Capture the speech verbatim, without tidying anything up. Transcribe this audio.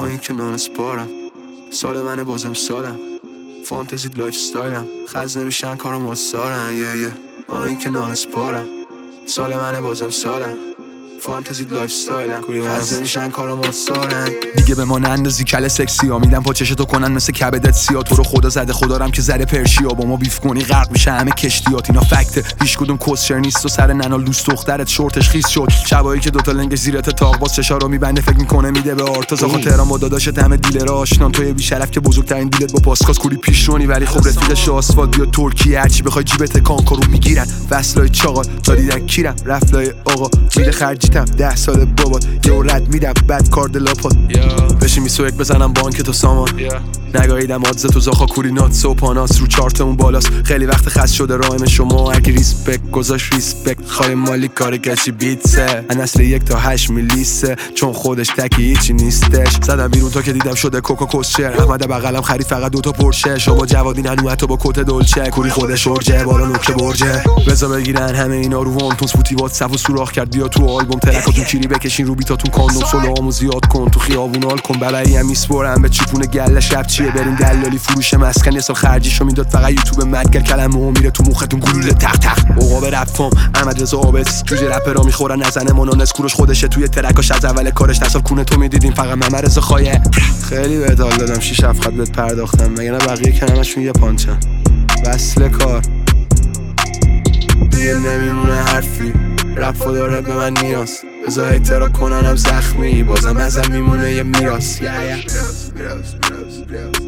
با این که نان سپارم سال منه بازم سالم فانتزی لایف ستایلم خز نمیشن کارم مستارن یه یه با این که نان سپارم سال منه بازم سالم فانتزی لایف ستایلم خز نمیشن کارم مستارن دیگه به ما نندازی کله سکسی ها میدم پاچشتو کنن مثل کبدت سیا تو رو خدا زده خدارم که زده پرشیا با ما بیف کنی غرق میشه همه کشتیات اینا فکته هیچ کدوم کوسچر نیست و سر ننال دوست دخترت شورتش خیس شد شبایی که دوتا لنگش زیرت تاق باز چشا رو میبنده فکر میکنه میده به آرتاز آخه تهران با داداشت همه دیلر آشنان توی بیشرف که بزرگترین دیلت با پاسکاس کوری پیشرونی ولی خب رفیقش آسفالت بیا ترکیه هرچی بخوای جیبت کانکارو میگیرن وصلای چاقال تا دیدن کیرم رفلای آقا میره خرجیتم ده سال بابات یه رد میدم بعد کارد لاپات بشین میسو یک بزنم بانک تو سامان نگاهیدم آدز تو زاخا کوری ناتس و پاناس رو چارتمون بالاست خیلی وقت خست شده رایم شما هرکی ریسپکت گذاشت ریسپکت خواهی مالی کار کشی بیتسه ان اصل یک تا هشت میلیسه چون خودش تکی هیچی نیستش زدم بیرون تا که دیدم شده کوکا کوسچر احمد بغلم خرید فقط دوتا پرشه شما جوادین هنو حتی با کت دلچه کوری خودش ارجه بالا نوکه برجه بزا بگیرن همه اینا رو وانتون سپوتی واتساپ و سوراخ کرد بیا تو آلبوم ترکاتون کیری بکشین رو بیتاتون کاندوم سولوامو زیاد کن تو خیابون آل کن بلایی هم میسپرم به چیپون گله شب چیه بریم دلالی فروش مسکن یه سال خرجیشو میداد فقط یوتیوب مدگر کلمه و میره تو مختون گلوله تق تق عقاب رپم احمد رضا عابد جوجه رپرا میخورن نزنه منانس کوروش خودشه توی ترکاش از اول کارش تصال کونه تو میدیدین فقط محمد رضا خایه خیلی بهت حال دادم شیش هفت خط بهت پرداختم مگه نه بقیه که همشون یه پانچن وصل کار دیگه نمیمونه حرفی رپ داره به من نیاز بذار احترام کننم زخمی بازم ازم میمونه یه میراث